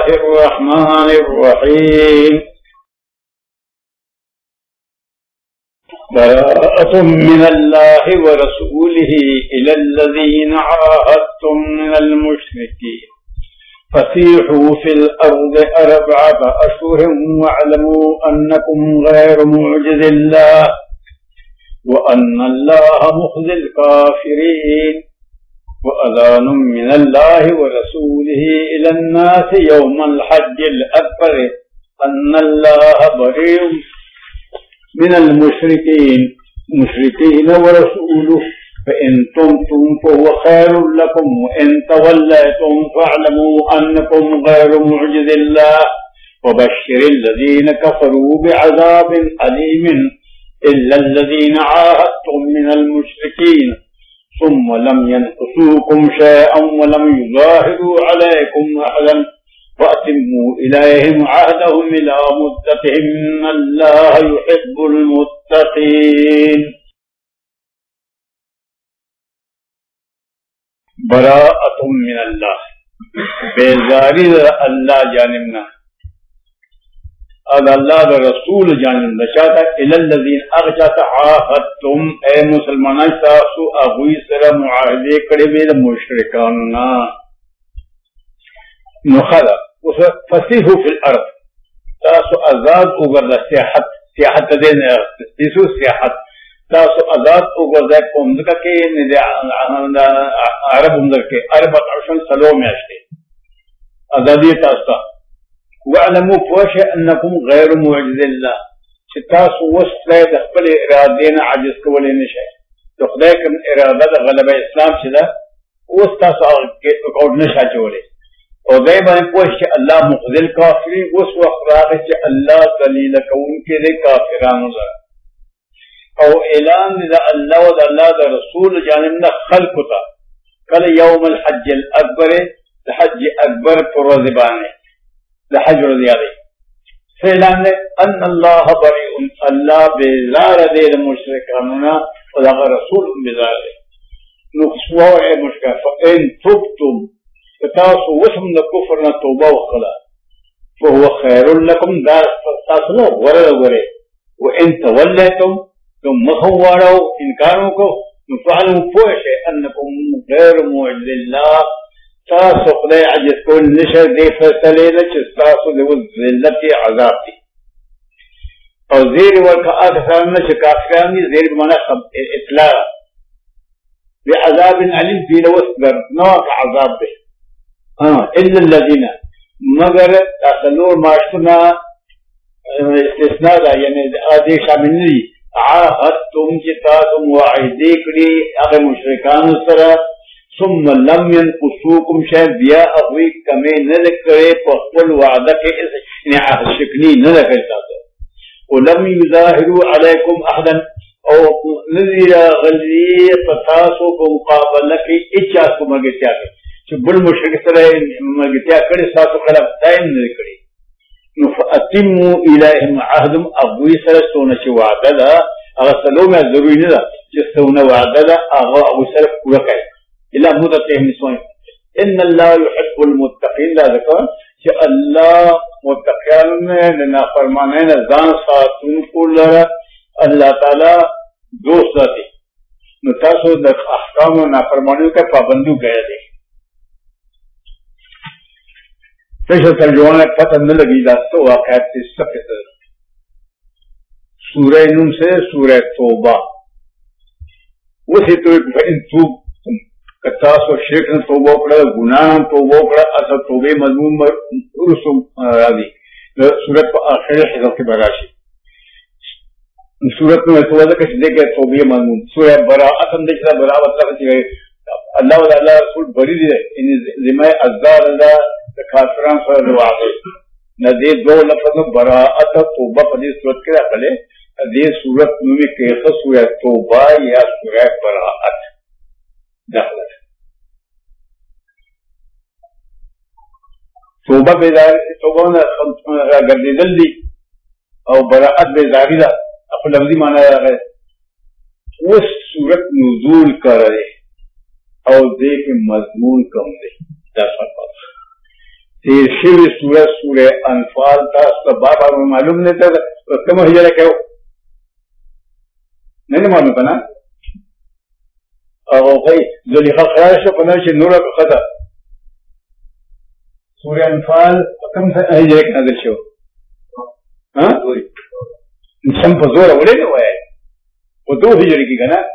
الله الرحمن الرحيم براءة من الله ورسوله إلى الذين عاهدتم من المشركين فسيحوا في الأرض 4 أشهر واعلموا أنكم غير معجز الله وأن الله مخزي الكافرين وأذان من الله ورسوله إلى الناس يوم الحج الأكبر أن الله بريء من المشركين ورسوله فإن تمتم فهو خير لكم وإن توليتم فاعلموا أنكم غير معجز الله وبشر الذين كفروا بعذاب أليم إلا الذين عاهدتم من المشركين ثم لم ينقصوكم شيئا ولم يظاهروا عليكم أحدا وأتموا إليهم عهدهم إلى مدتهم إن الله يحب المتقين. براءة من الله بیزاری اللہ جانبنا اب اللہ رسول جانبنا چاہتا الذین اغچاتا عاہدتم اے مسلمانان تاسو اغوی سر معاہدے کڑے بید مشرکاننا نخلا فسیحو فی الارض تاسو ازاد اگرد سیاحت دین تیسو سیاحت تاسو ازاد اگرد امدکا کے عرب امدر کے عرب عرشن سلو میں اشتے ازادی تاستا وعلموا فوش انکم غیر معجز اللہ تاسو وصلے دخل ارادین عجز کولی نشے تو خدای کم ارادت غلب اسلام شدہ وست تاسو اکوڑ نشا چولے اور دائی بانے پوش اللہ مخزل کافری اس وقت راقی چھ اللہ دلیل کون کے لئے کافران ذرا او اعلان دا اللہ و دا اللہ دا رسول جانبنا خلقتا کل یوم الحج الاکبر حج اکبر پر رضبانے حج رضی علی فیلان نے ان اللہ بریئن اللہ بیزار دے مشرکاننا و دا رسول بیزار دے نقصوا اے مشرکان فإن تبتم فتاسو وسم دا کفرنا توبہ وقلا فهو خیر لکم دار فتاسو ورد ورد وإن تولیتم تم مخوارو انکاروں کو نفعلوا فوش انکم غیر معجز اللہ تاسو خدای عجز کو نشر دے فیصلے نہ تاسو دے ذلت عذاب دی اور زیر ورکا اکثر نہ کافران دی زیر بمانا اطلاع بعذاب علیم فی لوصدر نوع عذاب دے الا الذین مگر تاسلور معاشتنا استثناء دا یعنی آدھے شامل نہیں عاہدتم کی تاسو معاہدے کری اگر مشرکان سرہ ثم لم ينقصوكم شيئا بیا اغوی کمی نلکرے پخبل وعدہ کے یعنی عہد شکنی نلکرے تاسو ولم يظاہروا علیکم احدا او نذیر غلی فتاسو کو مقابلہ کی اچھا کو مگتیا کے چھ بل مشرک سرے مگتیا کرے ساتو خلاف دائم نلکرے فاتموا الیہم عہدم اغوی سر سونا چھ وعدہ دا اگر سلو میں ضروری نہیں دا چھ سونا وعدہ دا اغوی سر پورا کرے إلا مدتهم نسوان إن الله يحب المتقين لا ذكر کہ اللہ متقیان میں نافرمانین زان ساتون کو لرا اللہ تعالی دوست دے نتاسو د احکام و نافرمانیوں کا پابندو گیا دے پیش ترجمان پتہ نہ لگی داستو واقعات سے سب سورہ نون سے سورہ توبہ وسی تو ان توب کتاسو شرک نے توبہ کرا گناہ نے توبہ کرا اصل توبے مضمون رسوم راضی سورت کو آخر حضرت کے براشی سورت میں توبہ کچھ دے گئے توبے مضمون سورہ براءت ہم دیکھتا براءت اللہ کچھ گئے اللہ و اللہ رسول بری دے انہی ذمہ ازدار اللہ کافران صلی اللہ علیہ نہ دے دو لفظ براءت توبہ پدی سورت کے رکھلے دے سورت میں کیسا سورہ توبہ یا سورہ براءت داخل توبہ بیدار توبہ گردیدل دی اور براءت بیداری دا اپنے لفظی معنی ہے اس صورت نزول کر رہے اور دیکھ مضمون کم دے تیر شوی سورہ انفال تھا، اس کا بابا معلوم نہیں تھا کم ہجرہ کیا نہیں معلوم تھا نا. اور بھائی زلیخا خیال سے پندرہ سے نورا کا خطا سورہ انفال کم ہجرہ کے نظر شو سم پزور اولے نہیں ہوا ہے وہ 2 ہجری کی کنا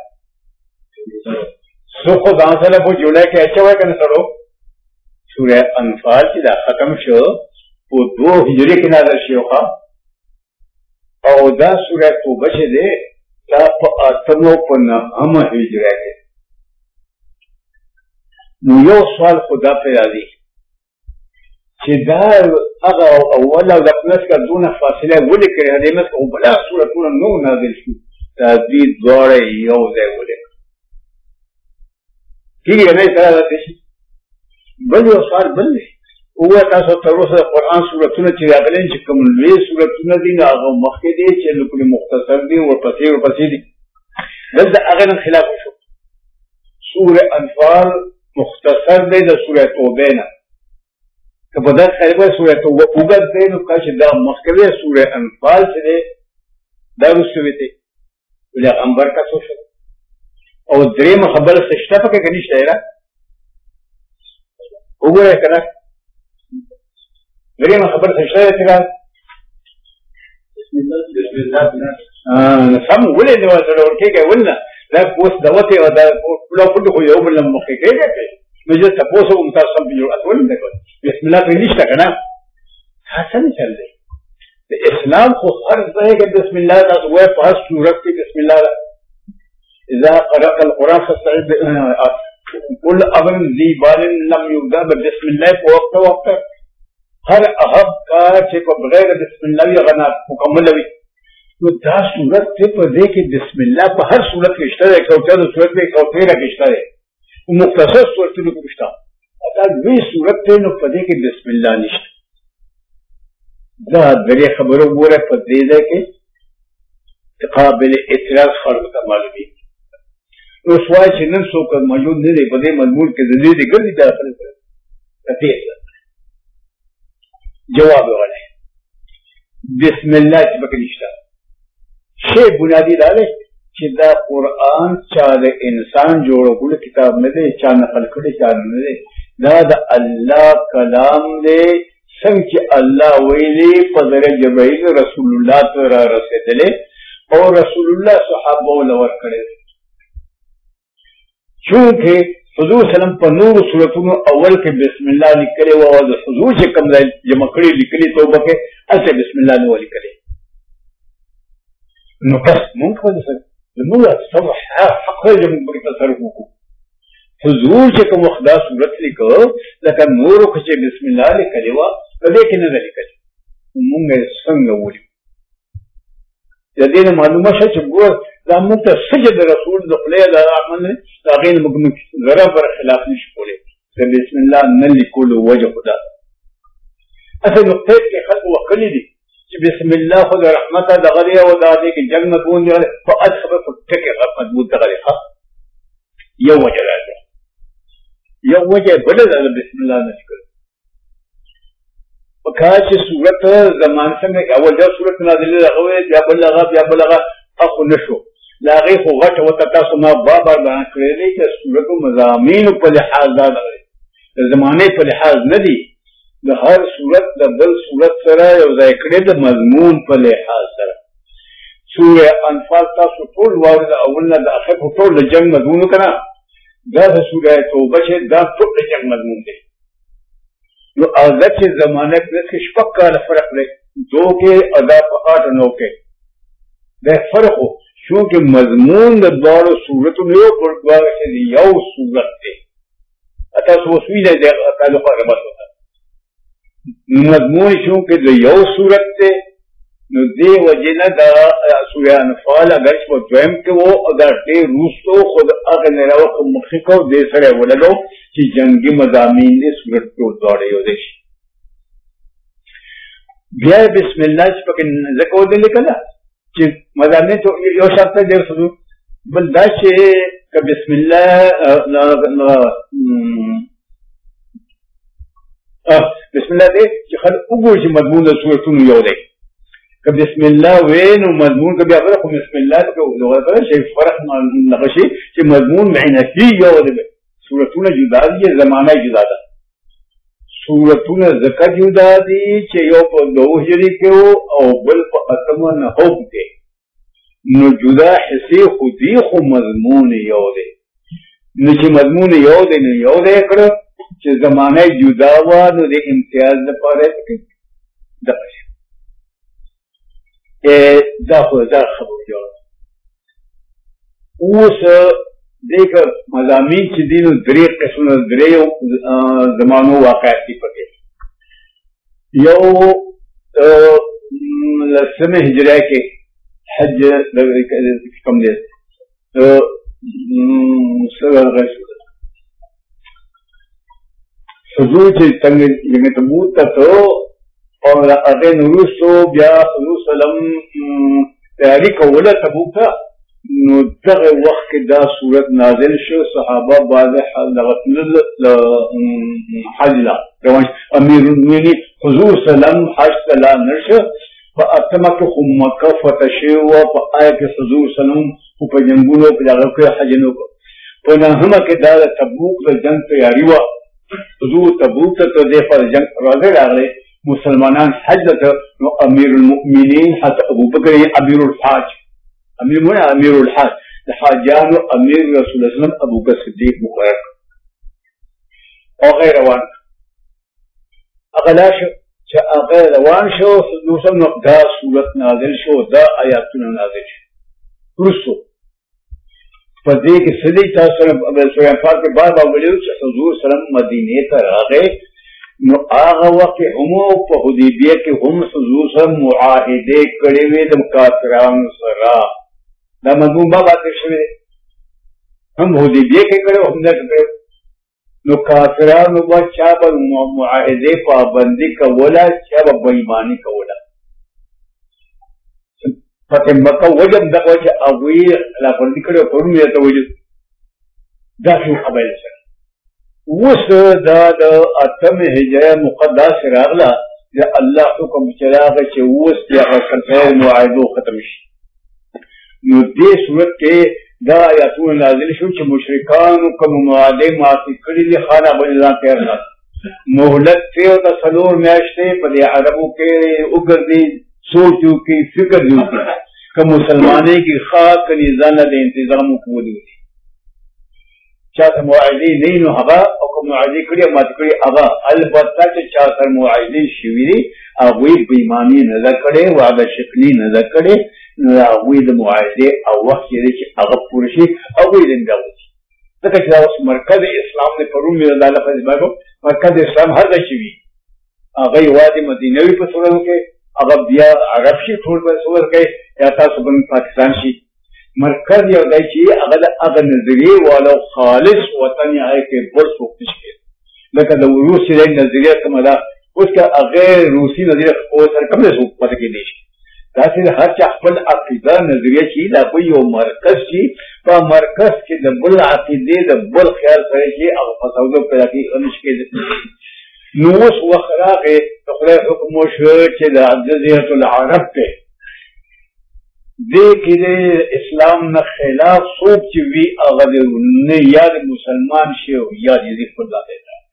سو خود آنسا لگو جوڑا کہ اچھا ہوا کنا سڑو سورہ انفال کی دا ختم شو وہ 2 ہجری کی نظر شو خواہ او دا سورہ توبہ چھ دے دا پا آتمو پا نحم ہجرہ دے. نو یو سوال خدا پیدا دی چھ دا اگا اولا لپنس کا دون فاصلہ ولی کرے حدیمت کو بلا سورتون نو نازل شو تازدید دوڑے یو دے ولی کی گئی نہیں طرح دا تیشی بل یو سوال بل دی اوہ تاسو تروسا قرآن سورتون چھ اگلین چھ کملوی سورتون دی نا آغا مخی دی چھ لکل مختصر دی ورپسی دی بل دا اگلن خلاف شو سورہ انفال مختصر دی دا سورہ توبینا کہ بدر خیربہ سورہ توبہ اگل دی نو کاش دا مخی سورہ انفال چھ دی دا رسوی دی ولی غمبر کا سو شد اور دریم خبر سشتا پا کہ کنیش دائرہ اگو رہے کنا دریم خبر سشتا ہے تیرا سم ولی نواز رہا ٹھیک ہے ولنا لا پوست دوتی و دا کلا کل خوی اوبر لما مخی کئی گئے پہ مجھے تپوسو امتاز سم پی جوڑ اتولی دیکھو بسم اللہ پہ نیشتا کنا حسا نہیں چل دے اسلام کو فرض ہے کہ بسم اللہ تا سوئے پاس سورت کی بسم اللہ اذا قرأت القرآن فاستعذ کل امر ذی بال لم یبدا بسم اللہ کو وقت ہر احب کا چھے کو بغیر بسم اللہ غنا مکمل ہوئی تو دا صورت تے پر دے کہ بسم اللہ پر ہر صورت کے اشتر ہے کہتا ہے صورت میں کہتا ہے اشتر ہے وہ مختصر صورت میں کشتا اتا دوی صورت تے نو پدے کہ بسم اللہ نشت دا درے خبروں بورے پر دے دے کہ قابل اعتراض خرد کا معلومی رسوائی چنن سو کر موجود نہیں دے بدے مضمون کے ذریعے دے گردی داخل کر تفیق جواب والے بسم اللہ چبک نشتا شے بنیادی دارے چھ دا قرآن چاہ انسان جوڑو کل کتاب میں دے چاہ نقل کڑے چاہ میں دے دا اللہ کلام دے سنگ چھ اللہ ویلی پدر جبرائیل رسول اللہ ترہ رسے دلے اور رسول اللہ صحابہ لور کرے چونکہ حضور صلی اللہ علیہ وسلم پر نور صورتون اول کے بسم اللہ لکلے و حضور سے کم دائل جمع کری لکلی توبہ کے اسے بسم اللہ نو لکلے نو پس مونک وجہ سکتے نور صبح حق ہے جمع بری تصرفوں کو حضور سے کم وقدا صورت لکو لیکن نور کچھے بسم اللہ لکلے و لیکن نظر لکلے مونگا سنگ اولی جدین معلومہ شاہ چبور دامت سجد رسول دخلے دا عمل تاغین مگنک ذرا پر خلاف نشکولے بسم اللہ نلی کولو وجہ خدا اصل نقطیت کے خلق وقلی دی بسم اللہ خود رحمتا دغلیہ و دادے کی جنگ مدبون دی فقد خبر فتک غب مدبون دغلیہ یو وجہ راجع یو وجہ بلد اگر بسم اللہ نشکل وکاچ صورت زمان سنگے اول جا صورت نازلی لغوے یا بلغا اخو نشو لاغی خو غٹ و تتاسو ما بابا بیان کردی کہ صورت و مضامین پر لحاظ داد لگے زمانے پر لحاظ ندی دا ہر صورت دا بل صورت سرا یا ذکر دا مضمون پر لحاظ سرا سورہ انفال تاسو طول وارد اولنا دا اخر طول جنگ مضمون کنا دا سورہ توبہ چھے دا طول جنگ مضمون دے جو آزد سے زمانے پر شپک کا فرق لے دو کے ادا پاٹ نو کے دے فرق ہو چونکہ مضمون دا دوار صورت نیو پر دوار سے یو صورت دے اتا سوسوی دے تعلق ربط ہوتا مضمون چونکہ دا یو صورت دے نو دے وجنہ دا سورہ انفال اگر اس پر دویم کے وہ اگر دے روستو خود اگر نیراوک مخیقو دے سرے ولدو چی جنگی مضامین دے صورت کو دوڑے ہو دیش بیا بسم اللہ چی پاک زکو دے لکلا چی مضامین تو یو شرط دے رسول بلدہ چی کہ بسم اللہ بسم الله دې چې خلک وګوري چې مضمون د سورتونو یو دی. که بسم الله وې نو مضمون که بیا خو بسم الله ته وګورئ چې فرق نه شي چې مضمون معنوي یو دی. سورتونه جدا دي، زمانه جدا ده. سورتونه ځکه جدا دي چې یو په 2 هجري کې او بل په 8 کې، نو جدا حصے خو دي خو مضمون یو دی. نو چې مضمون you the know you the کړه، چې زمانه جدا وا نو د امتیاز لپاره دغه شي. دا خو دا خبره جوړه. اوس دغه مضامین چې دي نو 3 قسمه 3 زمانو واقعات دي پکې. یو لسمه هجری کې حج کم دی حضور چې څنګه یې تبوت ته او هغه نورسو بیا حضور سلام تیاری کوله تبوت ته، نو دغه وخت کې دا صورت نازل شو. صحابه بعد حج لا روان امیر المؤمنین حضور سلام حج لا نشه په اتمه کې خو مکه فتح شو په آیه کې حضور سلام په جنگونو په هغه کې حج نو په نهمه کې دا تبوک د جنگ تیاری و. حضور تبوک ته د پر جنگ راځي راغلي مسلمانان حج ته، نو امیر المؤمنین حضرت ابو بکر امیر الحاج، امیر الحاج د حاجانو امیر رسول الله صلی الله علیه وسلم ابو بکر صدیق مقرر او غیر روان اغلاش چې هغه روان شو. دوسم نو دا صورت نازل شو، دا آیاتونه نازل شو. ورسو په دې کې سړي تاسو سره سورہ انفال کې بعد ویلو چې حضور سلام مدینه ته راغی، نو هغه وخت هم په حدیبیه کې هم حضور سره معاهده کړې وې د کافرانو سره. دا مضمون بابا ته شوی هم حدیبیه کې کړو هم نه کړو. نو کافرانو با چا به معاهده پابندی کوله، چا به بېماني کوله. فتح مکه وجب دغه چې هغوی لا پابندي کړو پرون یې ته ویل دا شو قبایل سره. اوس دا د 8 هجری مقدس راغله د الله حکم چې راغی چې اوس هغه کنټرول معاهده ختم شي. نو دې صورت کې دا آیاتونه نازل شو چې مشرکانو کوم معاهده ماتې کړې دي خانه باندې ځان تیار نه مهلت ته او تصور میاشتې په دې عربو کې وګرځي سوچو کې فکر جوړ کړي که مسلمانې کې خاص نظام د انتظام وکړي چاته معاهده نه نو هغه او کوم معاهده کړی ماتې کړې هغه البته چې چا سره معاهده شوي دي هغوی بېماني نه ده کړې، وعده شکني نه ده کړې، نو هغوی د معاهدې او وخت یې دی چې هغه پوره شي هغوی دنده وکړي. ځکه چې دا اوس مرکز اسلام دی. پرون مې دا لفظ باندې مرکز اسلام هر ځای چې وي هغه یوازې مدینه وي په صورت کې، هغه بیا عرب شي ټول په صورت کې، یا تاسو بل پاکستان شي. مرکز یو دی چې هغه د هغه نظریې والو خالص وطن یې هغه کې بل څوک نشي. لکه د روسي د نظریه کومه ده اوس که هغه روسي نظریه اوس سره کوم څه پاتې کېدی شي. داسې هر چا خپل عقیده نظریه چې دا کوئی یو مرکز شي، په مرکز کې د بل عقیدې د بل خیال سره چې هغه فساد پیدا کوي نشي کېدی. نو اوس وخت راغی د خدای حکم وشو چې د جزیرة العرب ته دې کې د اسلام نه خلاف څوک چې وي هغه نه یا د مسلمان شي او یا د خپل ذات.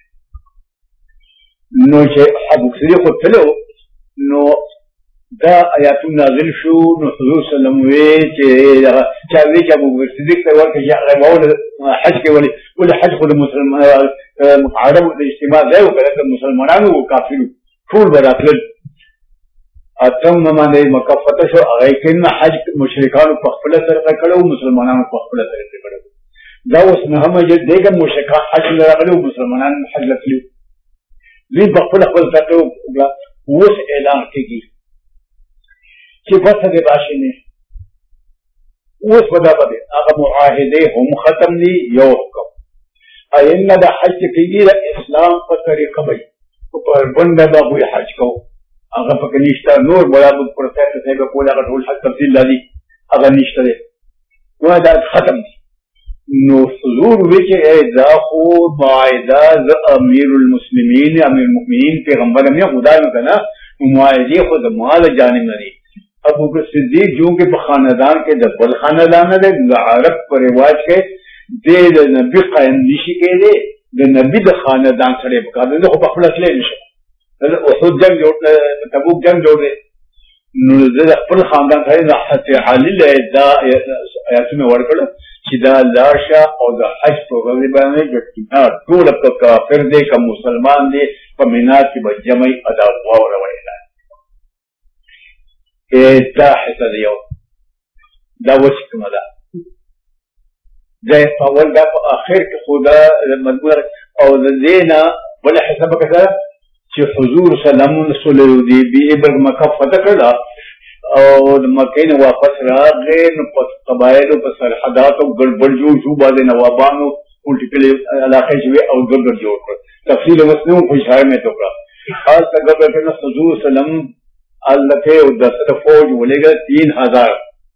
نو چې ابو صدیق تلو نو دا آیاتون نازل شو. نو حضور صلی الله علیه وسلم وی چې چا وی چې ابو صدیق ته ورکړي چې هغه مول حج کې ولې حج خو د مسلمان عربو د اجتماع ځای وکړه، د مسلمانانو او کافرو ټول براتل اتم باندې مکه فتح شو. هغه کله حج مشرکانو په خپل سره کړو، مسلمانانو په خپل سره کړو. دا اوس نه هم چې دغه مشرکان حج لرغلو مسلمانان حج لري دې په خپل سره اوس اعلان کیږي چې بس دې راشي نه اوس ودا باندې هغه معاهده هم ختم دي. یو حکم ائنه د حج کېږي د اسلام په طریقه وي په بنده باندې حج کو هغه پکې نشته. نور برابر پروسس ته به کوله هغه ټول حج تفصیل لري هغه نشته. نو دا ختم دي. نو حضور وچ دا خود معاہدہ امیر المسلمین امیر المؤمنین پیغمبر میں خدا میں کنا معاہدے خود مال جانب نری ابو بکر صدیق جو کہ خاندان کے دبل خاندان ہے عرب پر رواج کے دے نبی قائم نشی کے دے نبی د خاندان سڑے بکا دے خو خپل اصلي نشه احد جنگ جوړ تبوک جنگ جوړ نو د خپل خاندان سره د حضرت علي له دا آیاتونه ورکړه چې دا لاشه او د حج په ورځ باندې د ټول په کافر دي که مسلمان دي په مینا کې به جمعي ادا وروړي دا حصہ دیو دا وشکمه ده دا اول دا په اخر کې خدا مدبر او دینا ولا حساب کړه چې حضور سلام رسول دی بي ابن مکه فتح کړه او مکه نه واپس راغی نو په قبایل او په سرحدات او ګډوډ جوړ شو باندې نوابانو پولیټیکل علاقې شوی او ګډوډ جوړ کړ تفصیل مسلم په اشاره میں تو کړه حال تک کہ حضور سلام اللہ کے دست فوج بولے گا 3000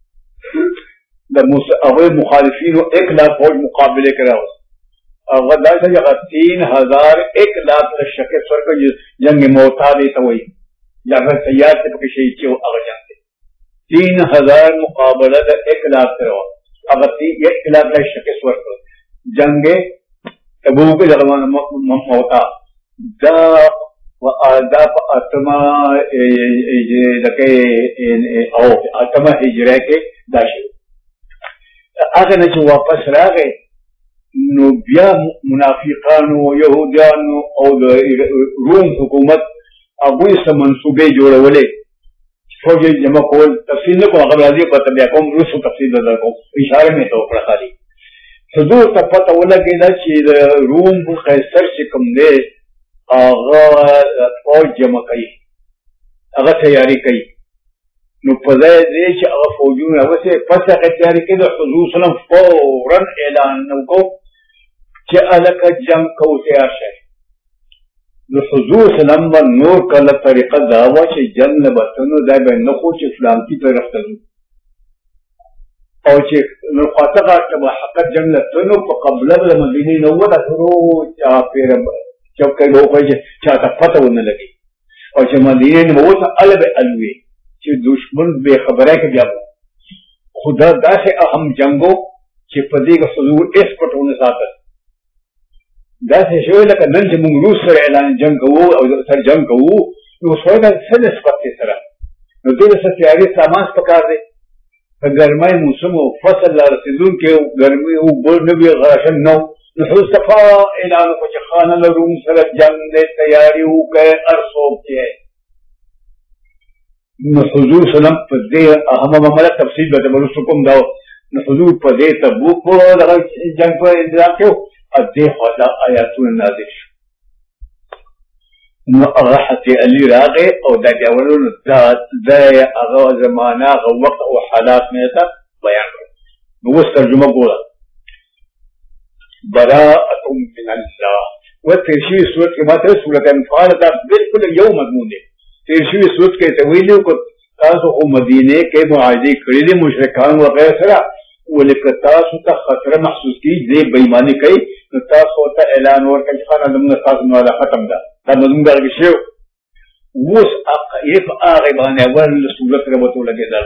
مخالفین 1,00,000 فوج مقابلے کرا غدار سے 3,000 1,00,000 شک سر کو جنگ موتا دیتا ہوئی یا پھر تیار سے پکے شہید کے اگر جانتے 3,000 مقابلہ 1,00,000 کرو اگر 1,00,000 شک سر کو جنگ تبوک کے جگہ موتا دا وآداب اتما او اتما ہجرہ کے داشت اگر نچو واپس راگئے نو بیا منافقانو یہودیانو او روم حکومت اگوی سے منصوبے جوڑے ولے فوجی جمع کول تفصیل کو اگر راضی پر تبیہ کوم رسو تفصیل دادر کو اشارے میں تو خالی حضور تب پتہ لگے دا چیز روم قیصر شکم دے آغا فوج جمع کئی آغا تیاری کئی نو پزای دے چی آغا فوجون اوسے پس آغا تیاری کئی دا حضور صلی اللہ علیہ وسلم فوراً اعلان نو کو چی علکا جنگ کو تیار شای نو حضور صلی اللہ علیہ وسلم نور کالا طریقہ دعوی چی جنگ نبتنو دائی بین نخو چی اسلام کی طرف تنو او چی نو خاطقہ تبا حقت جنگ نبتنو پا قبلت مدینی نو دا ترو چا پیر جب کئی لوگ ہوئے چاہتا فتح ہونے لگی اور جب مدینے نے وہ تھا علب علوی کہ دشمن بے خبر ہے کہ جب خدا دا سے اہم جنگو کہ پدی کا حضور اس پٹ ہونے ساتھ دا سے شوئے لکا نن جب روس سر اعلان جنگ کو او سر جنگ کو نو سوئے لکا سر نسبت کے سرہ نو دل سے تیاری سامان پکار دے گرمائی موسم و فصل اللہ رسیدون کے گرمی او بول نبی غاشن نو نحوظ صفا اعلانو کو چخانا لروم سرت جنگ دے تیاری ہو گئے ارسوب کے حضور سلام پر دے اہم مملک تفصیل بتا برسکم داو حضور پر دے تبوک کو جنگ پر انتظام کیوں اب دے خدا آیاتون نازل شو نو اغاحت علی راغے او دا جاولون دا اغا زمانہ اغا وقت او حالات میں تا بیان کر نو اس ترجمہ بولا براءة من الله وترشيد سورة كما ترى سورة انفال دا بالکل یو مضمون ہے ترشیدی سورت کے طویلی کو تاسو خو مدینے کے معاہدے کړی دي مشرکان وغیرہ سره ولکه تاسو ته خطر محسوس کی دې بېمانی کوي نو تاسو ته اعلان ورکړي خان دمن تاسو نو ختم ده دا مضمون درګ شو وس اقیف هغه باندې ول سورت ربطو لګي دا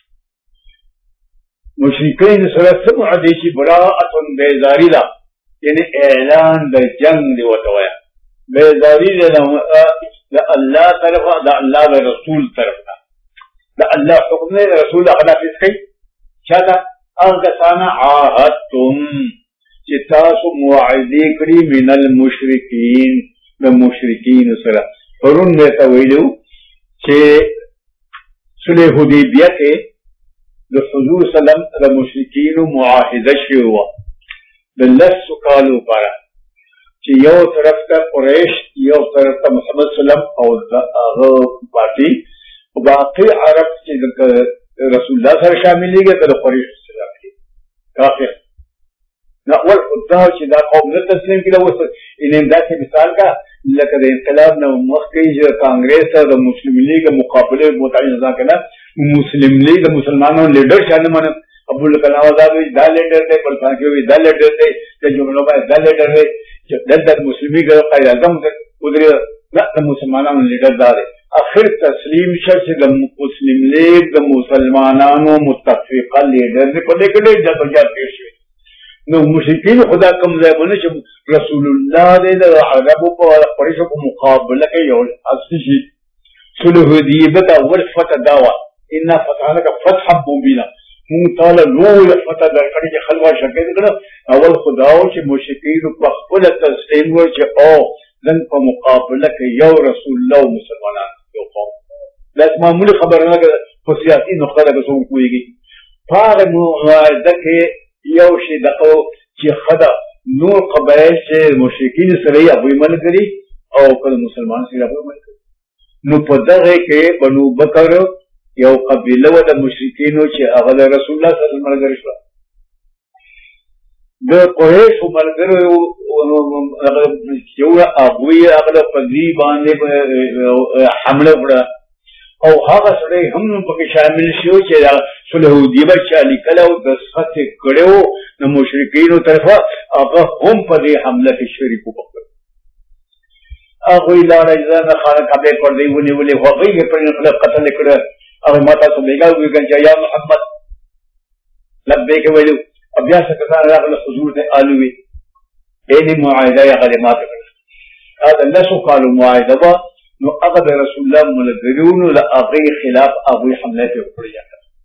مشرکین سره سمعدي شي براءة بیزاری دا یعنی اعلان د جنگ دی وتویا بیزاری دا اللہ طرف دا اللہ دا رسول طرف دا اللہ حکم نے رسول اخلاق اس کی چاہتا اغسانا عاہدتم چتاسو معاہدے کری من المشرکین دا مشرکین سرا فرون میں تویلو چھ صلح حدیبیہ کے دا حضور صلی اللہ علیہ وسلم دا مشرکین معاہدہ شروع دا لس کالو پارا چی یو طرف تا قریش یو طرف تا محمد صلی اللہ علیہ وسلم او باقی باقی عرب چی رسول اللہ سر شامل لی گئے تا قریش صلی اللہ علیہ کافر اول خدا چی دا قوم نے تسلیم کی لوگ انہیں دا سے مثال کا لکہ دا انقلاب نا مخی کانگریس دا مسلم لیگ مقابلے متعین ازاں کنا مسلم لیگ دا مسلمانوں لیڈر شاہ نمانا ابو الکلام آزاد دا لیڈر دے، بلکان کے دا لیڈر دے، جملوں میں دا لیڈر دے، دل مسلمی کا قائد اعظم ادھر نہ مسلمانوں لیڈر دار ہے. آخر تسلیم شخص مسلم لیگ د مسلمانانو متفقہ لیڈر دے پدے کڈے جدوجہد پیش ہوئی. نو مشرکین خدا کم ځای باندې چې رسول الله دې د عربو په قریشو په مقابله کې یو اصلي شي صلح حدیبیه ته اول فتح داوا ان فتح لك فتحا مبینا مون تعالی لوی فتح درکړي چې خلوا شکه کړه اول خداو چې مشرکین په خپل تسلیم ور چې او دن په مقابله کې یو رسول الله مسلمانان یو قوم لازم معمولی خبر نه ده په سیاسي نقطه ده څو کویږي فار معاهده کې یو شی دغه چې خدا نور قبایل چې مشرکین سره یې ابو ملګری او کله مسلمان سره ابو ملګری نو په دغه کې بنو بکر یو قبیله و د مشرکینو چې هغه رسول الله صلی الله علیه وسلم ملګری شو. د قریش ملګری یو ابو یې هغه په دې باندې حمله وکړه او هغه سره هم پکې شامل شو چې صلح حدیبیه چې لیکلو د سخت کړو د مشرکینو طرفه هغه هم په دې حمله کې شریک وکړ. هغه لاره ځان خانه کعبه پر دی ونیولې هغه یې په قتل کړ. هغه ماته څه بیګا ویل چې یا محمد لبیک ویلو بیا څه کسان راغله حضور ته الوی دې معاهده یې غلمات کړ. هذا لسو قالوا معاهده نو هغه د رسول الله ملګریونو له هغه خلاف هغه حمله وکړه.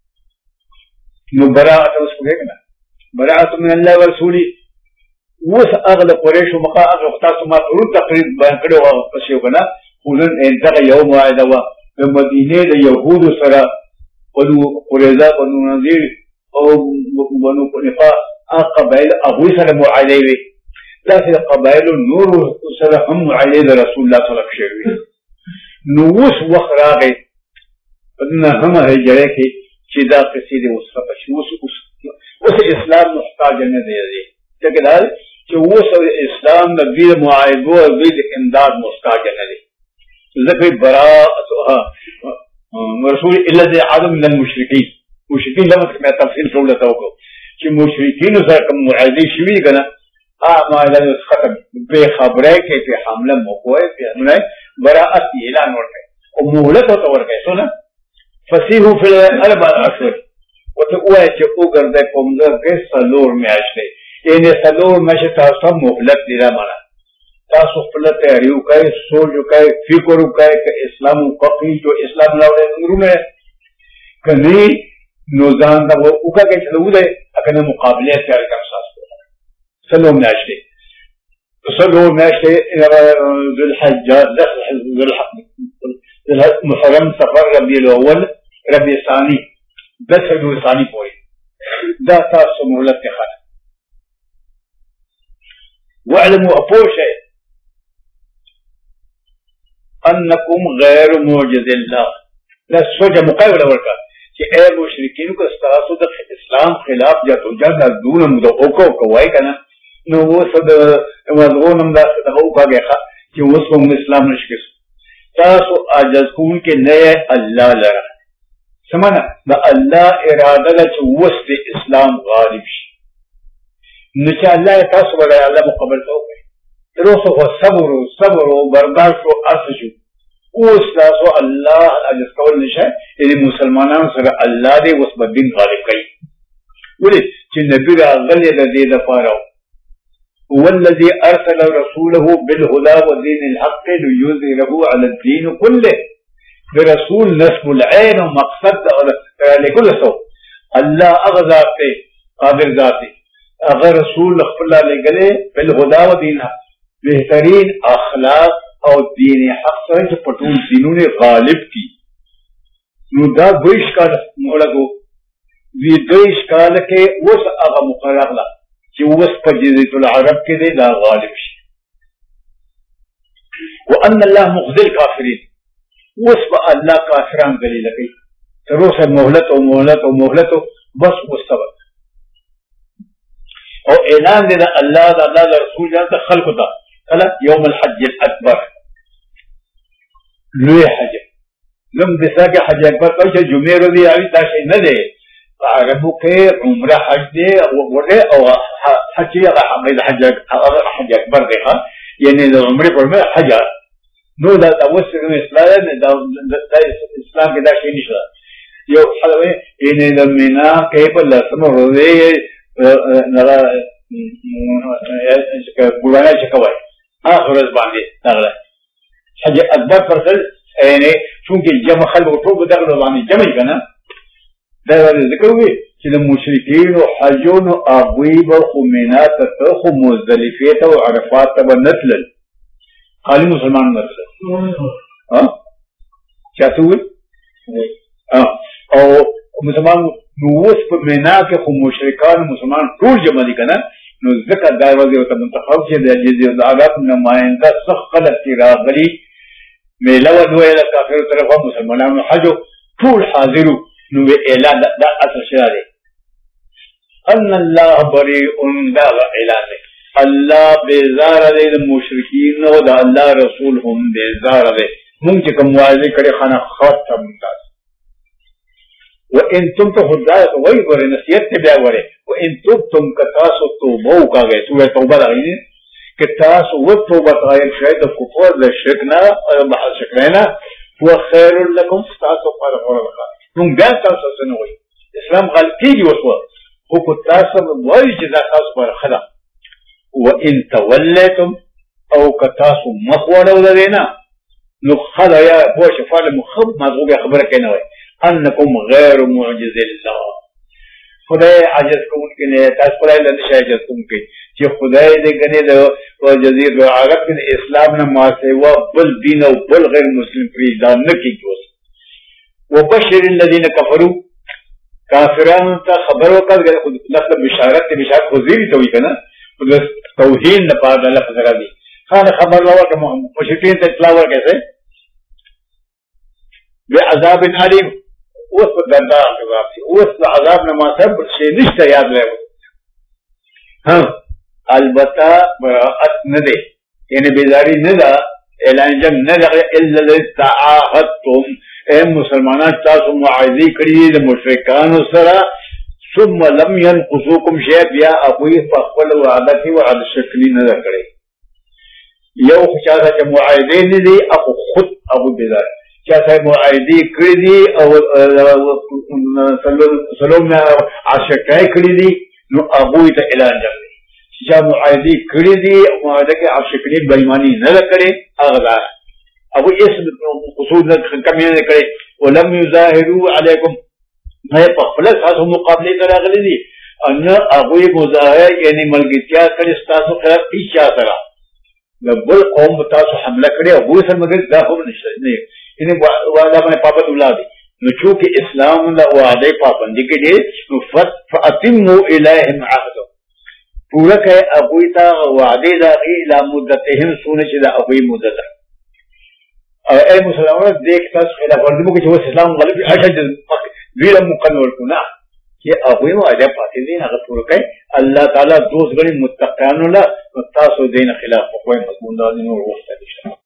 نو براءت اوس کوي کنه براءت من الله ورسولي وس هغه د قریشو مخه هغه تاسو ما ټول تقریبا بیان کړو او پښیو کنه ولن انتهى يوم معاهده د مدینه د يهودو سره بنو قریظه بنو نذیر او بنو قنفا قبائل ابو سره معاهده وي داسې قبائل نور سره هم معاهده د رسول الله صلی الله علیه وسلم نو اوس وخت راغی نه هم هجره کې چې دا قصې دې وسره شو اوس اسلام محتاج نه دی ځکه دا چې اوس اسلام د دې معاهدو او د امداد محتاج نه دی ځکه براءتها رسول الذي عدم من المشركين مشرکین لمس کې تفصیل ټول ته وکړو چې مشرکین سره کوم معاهده شوي کنه معاهده ختم به خبره کې په حمله موقوعه په براءت اعلان ورکړي او مهلت ورته ورکړي سونه فسیحو فی الاربع اشهر وته وایي چې وګرځي کوم ځای سلور میاشتې یعنی سلور میاشتې تاسو مهلت دی را معنا تاسو خپل تیاری وکړئ سوچ وکړئ فکر وکړئ چې اسلام فقہی جو اسلام لاوړې نورونه کني نو ځان دا وکړئ چې ولې اکنه مقابله تیار کړئ سلور میاشتې صلوا ماشي ذو الحجة محرم سفر ربيع الأول ربيع الثاني بس ربيع الثاني پوری دا تاسو مهلت کې خاطر واعلموا أفوشي أنكم غير معجز الله لا سوچ مقابله ورکا چې اے مشرکین کو استاسو د اسلام خلاف جاتو جاد دون مدعو کو وای کنه نو وسد مضغونم دا هو کاږه چې وسوم اسلام نشکس تاسو عجز کون کې نه الله لره سمانه دا الله اراده ده چې وسد اسلام غالب شي نو چې الله تاسو ولې الله مقبل کوي تروسو صبر او برداشت او ارسجو اوس تاسو الله عجز کول نشه یعنی مسلمانانو سره الله دې وس بدین غالب کوي ولې چې نبی راغلی د دې لپاره والذي أرسل رسوله بالهدى ودين الحق ليظهره على الدين كله برسول نسب العين ومقصد لكل صوت الله أغذاته قادر ذاته اغا رسول اخفر الله لگلے بالهدى ودين حق بہترین اخلاق اور دین حق سره جو پټول دینوں نے غالب کی نو دا دویش کال مولگو وی دویش کال کے وس اغا مقرر لا چې وس په جزیرة العرب کې دی دا غالب شي وان الله مخزي الكافرين وس په الله کافران ذلیل کوي تر اوسه مهلت او بس مستبد او اعلان دی دا الله دا الله رسول جان خلق دا کله يوم الحج الاكبر لوی حج لم دساګه حج اکبر کوي چې جمعه ورځې اوی دا شي نه دی عربو کې عمره حج دی او حج حج اکبر دی ها، یعنی د عمره پر مې حج نو دا اوسه اسلام دا اسلام کې دا شی نشته. یو حلوه یعنی د مینا کې په لسمه ورځې نه ګورانه چکوي اخر ورځ باندې دغه حج اکبر پر ځل یعنی چونکه جمع خلق ټول دغه باندې جمع کنه دا ذکر وی چې د مشرکین او حجون او ابویب او منات ته خو مزدلفه ته او عرفات ته بنتل خالی مسلمان مرسل ها چاته وی او مسلمان نو اوس په مینا کې خو مشرکان مسلمان ټول جمع دي کنه، نو ذکر دا وځي او ته منتخب چې د جزیه العرب نماینده څخه خلک راغلي میله ودوی د کافر طرفه مسلمانانو حج ټول حاضرو، نو اعلان دا اصل شری ان الله بریء دا اعلان الله بیزار دی د مشرکین او د الله رسول هم بیزار دی. مونږ چې کوم واضح کړي خانه ختم تاسو وان تم تو خدای وای ګورې نصیحت ته بیا وره وان تم کتاسو توبه وکړئ سورۃ توبه راغلی کتاسو و توبه غیر شاید کفر د شرک نه او بحث شکرنا هو خیر لكم تاسو پر اورل نو بیا تاسو څه نه وای اسلام غلطي دی وسو خو کو تاسو وای چې دا تاسو پر خلا وان توليتم او کتاسو مخوړو دینا نو خلا یا هو شفاله مخب مذوب خبره کینه وای انکم غیر معجز الله خدای عجز کوونکی نه تاسو خدای له نشي عجز کوونکی چې خدای دې کنه د جزیره العرب کې اسلام نه ما سوا بل دین او بل غیر مسلم پیدا نه کیږي. وبشر الذين كفروا کافرانو ته خبر وکړه لفظ بشارت خو زیری ته وی کنه توهین نه پاره لفظ راځي خان خبر ورکړه مشرکین ته اطلاع ورکړه بعذاب علیم اوس په دنده عذاب شي اوس د عذاب نه ما سب شي نشته یاد لرو ها البته براءت نه دی یعنی بیزاری نه ده اعلان جنگ نه ده الا لتعاهدتم اے مسلمانان تاسو معاهده کړی د مشرکانو سره ثم لم ينقصوكم شيئا بیا ابوی په خپل وعده کې وعده شکلی نه کړی یو خچا چې معاهده نه دی ابو خود ابو بیزار کیا صاحب معاہدی کړی دي او سلام نه عاشقای کړی دي نو هغه ته اعلان کړی چې معاہدی کړی دي معاهده کې عاشقین بېمانی نه کړي هغه ابو اسم قصود نه کمی نه کړي ولم یظاهروا علیکم نه په خپل تاسو مقابله راغلي دي ان هغه مظاهر یعنی ملګرتیا کړي تاسو خلاف پیچا سره د بل قوم تاسو حمله کړي او سره مګر دا هم نشته نه یعنی وعدہ میں پابند اولاد نو چونکہ اسلام دا وعدے پابندی کے لیے نو فاتموا الیہم عہد پورا کہ ابوی تا وعدے دا الى مدتهم سونے چدا ابوی مدت اے مسلمان دیکھتا خلاف ورزی کو جو اسلام غلط اشد ویل مقنور کنا کہ ابوی وعدے پاتے دین اگر پورا کہ اللہ تعالی دوست گنی متقیان لا تاسو دین خلاف کوئی مضمون دا نور وقت